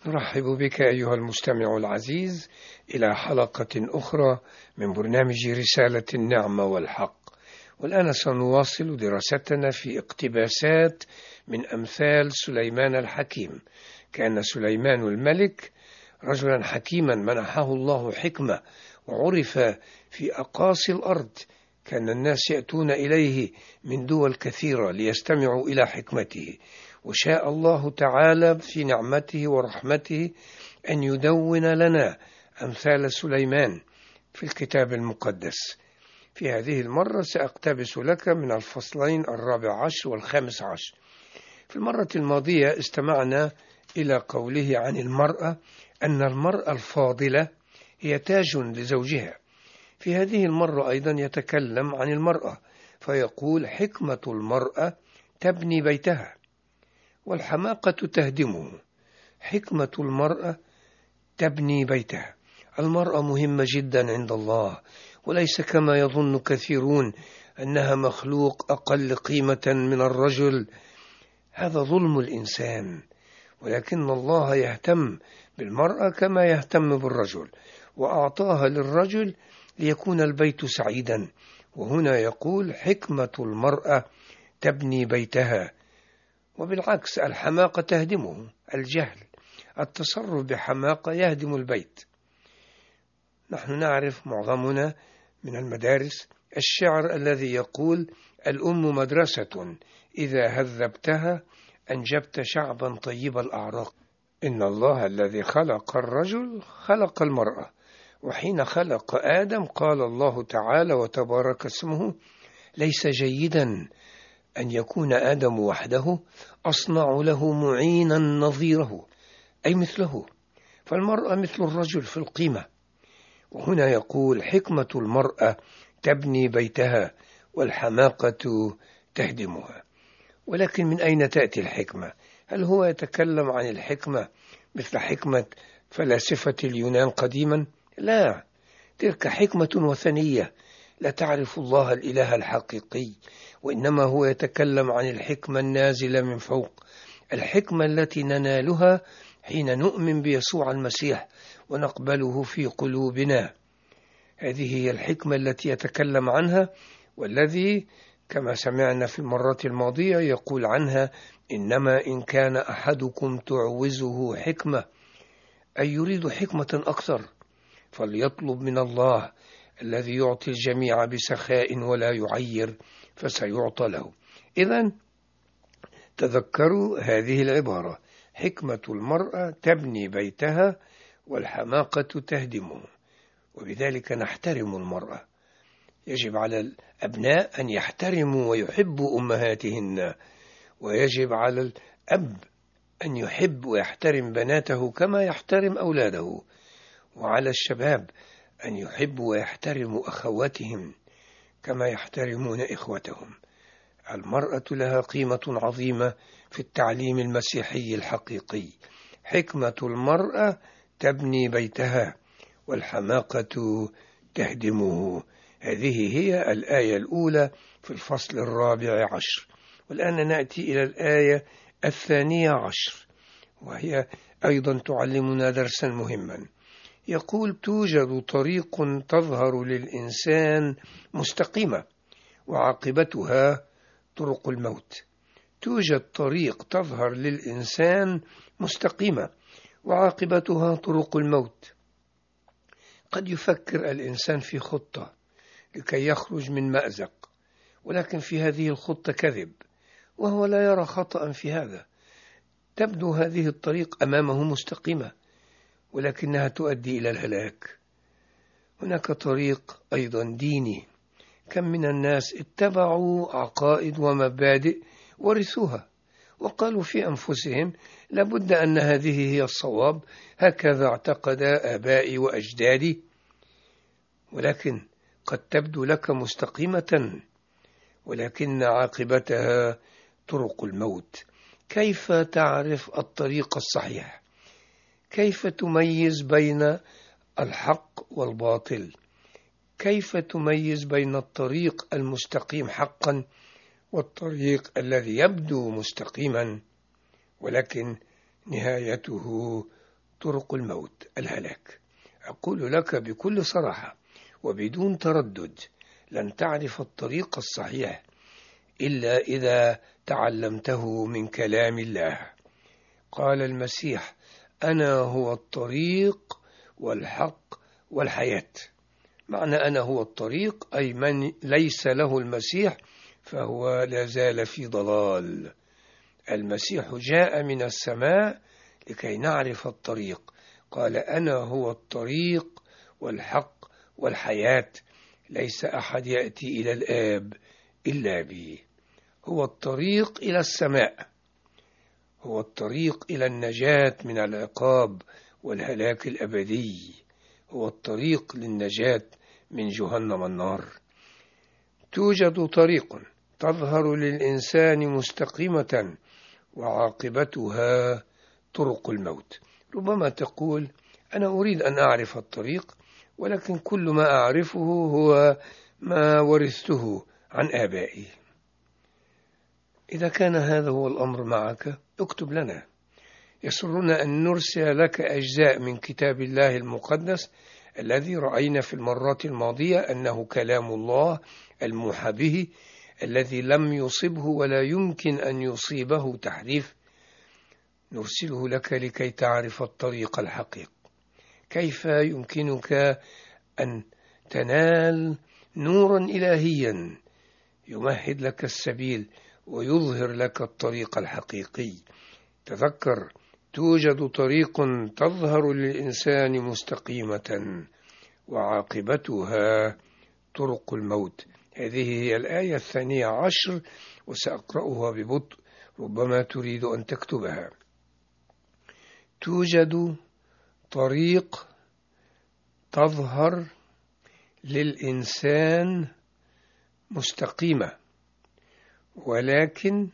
نرحب بك أيها المستمع العزيز إلى حلقة أخرى من برنامج رسالة النعمة والحق. والآن سنواصل دراستنا في اقتباسات من أمثال سليمان الحكيم. كان سليمان الملك رجلا حكيما منحه الله حكمة، وعرف في أقاصي الأرض. كان الناس يأتون إليه من دول كثيرة ليستمعوا إلى حكمته، وشاء الله تعالى في نعمته ورحمته أن يدون لنا أمثال سليمان في الكتاب المقدس. في هذه المرة سأقتبس لك من الفصلين 14 و15. في المرة الماضية استمعنا إلى قوله عن المرأة أن المرأة الفاضلة هي تاج لزوجها. في هذه المرة أيضا يتكلم عن المرأة فيقول: حكمة المرأة تبني بيتها والحماقة تهدمه. حكمة المرأة تبني بيتها. المرأة مهمة جدا عند الله، وليس كما يظن كثيرون أنها مخلوق أقل قيمة من الرجل. هذا ظلم الإنسان، ولكن الله يهتم بالمرأة كما يهتم بالرجل، وأعطاها للرجل ليكون البيت سعيدا. وهنا يقول: حكمة المرأة تبني بيتها، وبالعكس الحماقة تهدمه. الجهل، التصرف بحماقة يهدم البيت. نحن نعرف معظمنا من المدارس الشعر الذي يقول: الأم مدرسة إذا هذبتها أنجبت شعبا طيب الأعراق. إن الله الذي خلق الرجل خلق المرأة، وحين خلق آدم قال الله تعالى وتبارك اسمه: ليس جيدا أن يكون آدم وحده، أصنع له معينا نظيره، أي مثله. فالمرأة مثل الرجل في القيمة. وهنا يقول: حكمة المرأة تبني بيتها والحماقة تهدمها. ولكن من أين تأتي الحكمة؟ هل هو يتكلم عن الحكمة مثل حكمة فلاسفة اليونان قديما؟ لا، تلك حكمة وثنية لا تعرف الله الإله الحقيقي، وإنما هو يتكلم عن الحكمة النازلة من فوق، الحكمة التي ننالها حين نؤمن بيسوع المسيح ونقبله في قلوبنا. هذه هي الحكمة التي يتكلم عنها، والذي كما سمعنا في المرات الماضية يقول عنها: إنما إن كان أحدكم تعوزه حكمة، أي يريد حكمة أكثر، فليطلب من الله الذي يعطي الجميع بسخاء ولا يعير فسيعطى له. إذن تذكروا هذه العبارة: حكمة المرأة تبني بيتها والحماقة تهدمه. وبذلك نحترم المرأة. يجب على الأبناء أن يحترموا ويحبوا أمهاتهن، ويجب على الأب أن يحب ويحترم بناته كما يحترم أولاده، وعلى الشباب أن يحبوا ويحترموا أخواتهم كما يحترمون إخوتهم. المرأة لها قيمة عظيمة في التعليم المسيحي الحقيقي. حكمة المرأة تبني بيتها والحماقة تهدمه. هذه هي الآية الأولى في الفصل 14. والآن نأتي إلى الآية 12، وهي أيضا تعلمنا درسا مهما. يقول: توجد طريق تظهر للإنسان مستقيمة وعاقبتها طرق الموت. توجد طريق تظهر للإنسان مستقيمة وعاقبتها طرق الموت. قد يفكر الإنسان في خطة لكي يخرج من مأزق، ولكن في هذه الخطة كذب، وهو لا يرى خطأ في هذا. تبدو هذه الطريق أمامه مستقيمة، ولكنها تؤدي إلى الهلاك. هناك طريق أيضا ديني. كم من الناس اتبعوا عقائد ومبادئ ورثوها، وقالوا في أنفسهم: لابد أن هذه هي الصواب، هكذا اعتقد آبائي وأجدادي. ولكن قد تبدو لك مستقيمة، ولكن عاقبتها طرق الموت. كيف تعرف الطريق الصحيح؟ كيف تميز بين الحق والباطل؟ كيف تميز بين الطريق المستقيم حقا والطريق الذي يبدو مستقيما ولكن نهايته طرق الموت الهلاك. أقول لك بكل صراحة وبدون تردد، لن تعرف الطريق الصحيح إلا إذا تعلمته من كلام الله. قال المسيح: أنا هو الطريق والحق والحياة. معنى أنا هو الطريق أي من ليس له المسيح فهو لا زال في ضلال. المسيح جاء من السماء لكي نعرف الطريق. قال: أنا هو الطريق والحق والحياة، ليس أحد يأتي إلى الآب إلا بي. هو الطريق إلى السماء، هو الطريق إلى النجاة من العقاب والهلاك الأبدي، هو الطريق للنجاة من جهنم النار. توجد طريق تظهر للإنسان مستقيمة وعاقبتها طرق الموت. ربما تقول: أنا أريد أن أعرف الطريق، ولكن كل ما أعرفه هو ما ورثته عن آبائي. إذا كان هذا هو الأمر معك، اكتب لنا. يسرنا أن نرسل لك أجزاء من كتاب الله المقدس الذي رأينا في المرات الماضية أنه كلام الله الموحى به، الذي لم يصبه ولا يمكن أن يصيبه تحريف. نرسله لك لكي تعرف الطريق الحقيقي. كيف يمكنك أن تنال نورا إلهيا يمهد لك السبيل ويظهر لك الطريق الحقيقي؟ تذكر: توجد طريق تظهر للإنسان مستقيمة وعاقبتها طرق الموت. هذه هي الآية 12، وسأقرأها ببطء، ربما تريد أن تكتبها. توجد طريق تظهر للإنسان مستقيمة، ولكن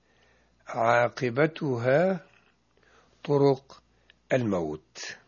عاقبتها طرق الموت.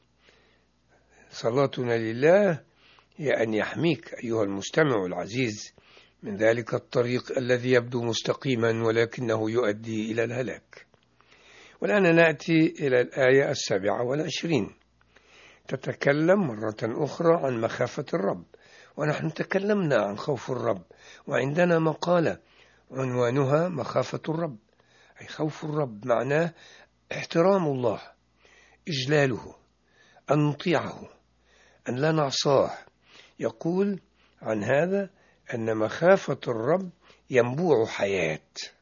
صلاتنا لله هي أن يحميك أيها المستمع العزيز من ذلك الطريق الذي يبدو مستقيما ولكنه يؤدي إلى الهلاك. والآن نأتي إلى الآية 27. تتكلم مرة أخرى عن مخافة الرب، ونحن تكلمنا عن خوف الرب، وعندنا مقالة عنوانها مخافة الرب. أي خوف الرب معناه احترام الله، إجلاله، أن نطيعه، أن لا نعصاه. يقول عن هذا أن مخافة الرب ينبوع حياة.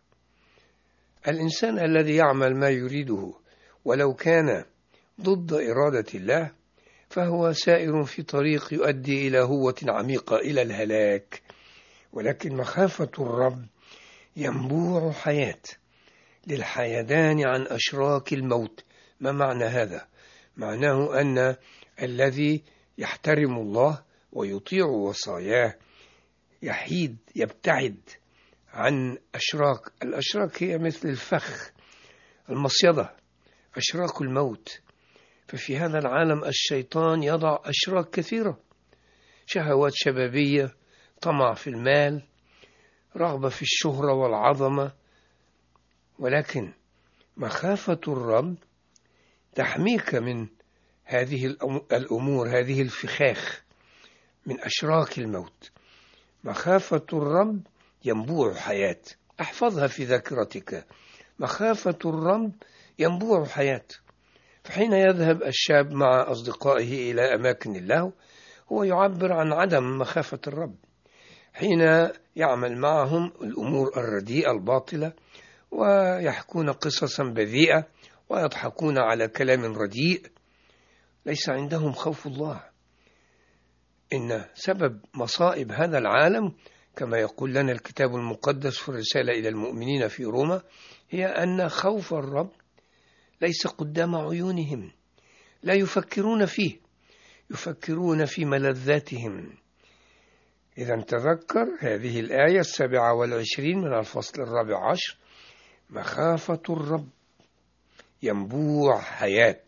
الإنسان الذي يعمل ما يريده ولو كان ضد إرادة الله فهو سائر في طريق يؤدي إلى هوة عميقة إلى الهلاك. ولكن مخافة الرب ينبوع حياة للحيدان عن أشراك الموت. ما معنى هذا؟ معناه أن الذي يحترم الله ويطيع وصاياه يحيد، يبتعد عن أشراك. الأشراك هي مثل الفخ، المصيدة، أشراك الموت. ففي هذا العالم الشيطان يضع أشراك كثيرة: شهوات شبابية، طمع في المال، رغبة في الشهرة والعظمة. ولكن مخافة الرب تحميك من هذه الأمور، هذه الفخاخ من أشراك الموت. مخافة الرب ينبوع حياة. احفظها في ذاكرتك: مخافة الرب ينبوع حياة. فحين يذهب الشاب مع أصدقائه إلى أماكن اللهو هو يعبر عن عدم مخافة الرب. حين يعمل معهم الأمور الرديئة الباطلة ويحكون قصصا بذيئة ويضحكون على كلام رديء، ليس عندهم خوف الله. إن سبب مصائب هذا العالم كما يقول لنا الكتاب المقدس في الرسالة إلى المؤمنين في روما هي أن خوف الرب ليس قدام عيونهم، لا يفكرون فيه، يفكرون في ملذاتهم. إذا تذكر هذه الآية 27 من الفصل 14: مخافة الرب ينبوع حياة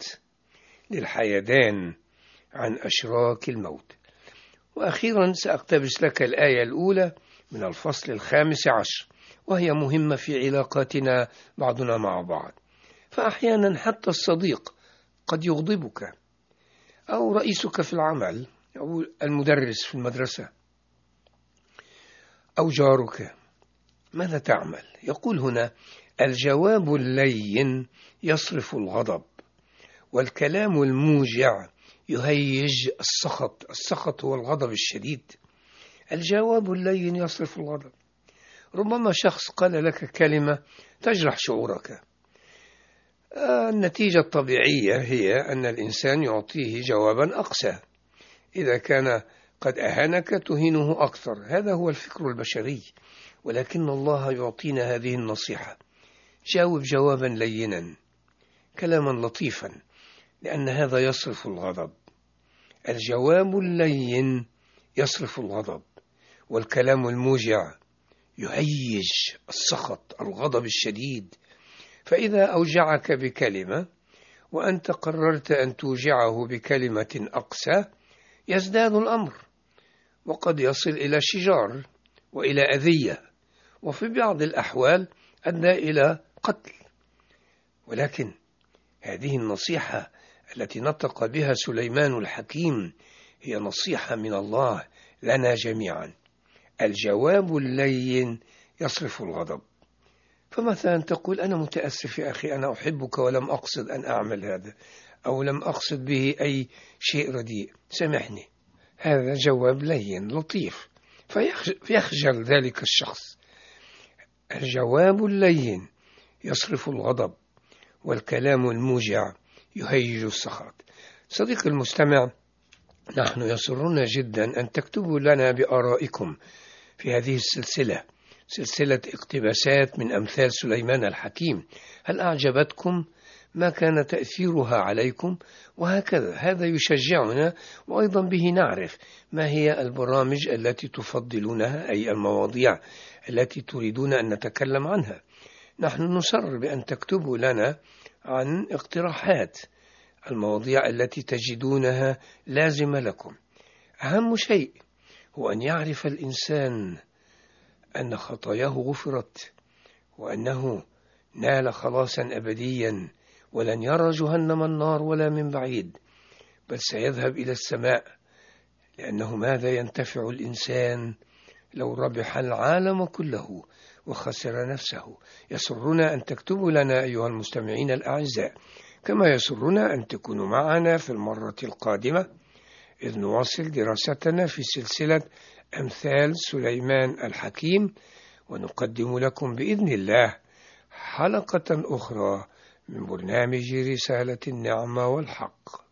للحيدان عن أشراك الموت. وأخيرا سأقتبس لك الآية الأولى من الفصل 15، وهي مهمة في علاقاتنا بعضنا مع بعض. فأحيانا حتى الصديق قد يغضبك، أو رئيسك في العمل، أو المدرس في المدرسة، أو جارك. ماذا تعمل؟ يقول هنا: الجواب اللين يصرف الغضب، والكلام الموجع يهيج السخط. السخط هو الغضب الشديد. الجواب اللين يصرف الغضب. ربما شخص قال لك كلمة تجرح شعورك. النتيجة الطبيعية هي أن الإنسان يعطيه جوابا أقسى. إذا كان قد أهانك تهينه أكثر. هذا هو الفكر البشري، ولكن الله يعطينا هذه النصيحة: جاوب جوابا لينا، كلاما لطيفا، لأن هذا يصرف الغضب. الجواب اللين يصرف الغضب، والكلام الموجع يهيج السخط، الغضب الشديد. فإذا أوجعك بكلمة وأنت قررت أن توجعه بكلمة أقسى، يزداد الأمر، وقد يصل إلى شجار وإلى أذية، وفي بعض الأحوال أدى إلى قتل. ولكن هذه النصيحة التي نطق بها سليمان الحكيم هي نصيحة من الله لنا جميعا: الجواب اللين يصرف الغضب. فمثلا تقول: أنا متأسف يا أخي، أنا أحبك ولم أقصد أن أعمل هذا، أو لم أقصد به أي شيء رديء، سامحني. هذا جواب لين لطيف، فيخجل ذلك الشخص. الجواب اللين يصرف الغضب، والكلام الموجع يهيج السخط. صديقي المستمع، نحن يسرنا جدا أن تكتبوا لنا بآرائكم في هذه السلسلة، سلسلة اقتباسات من أمثال سليمان الحكيم. هل أعجبتكم؟ ما كان تأثيرها عليكم؟ وهكذا. هذا يشجعنا، وأيضا به نعرف ما هي البرامج التي تفضلونها، أي المواضيع التي تريدون أن نتكلم عنها. نحن نصر بأن تكتبوا لنا عن اقتراحات المواضيع التي تجدونها لازمة لكم. أهم شيء هو أن يعرف الإنسان أن خطاياه غفرت، وأنه نال خلاصا أبديا، ولن يرى جهنم النار ولا من بعيد، بل سيذهب إلى السماء. لأنه ماذا ينتفع الإنسان لو ربح العالم كله وخسر نفسه؟ يسرنا أن تكتبوا لنا أيها المستمعين الأعزاء، كما يسرنا أن تكونوا معنا في المرة القادمة، إذ نواصل دراستنا في سلسلة أمثال سليمان الحكيم، ونقدم لكم بإذن الله حلقة أخرى من برنامج رسالة النعمة والحق.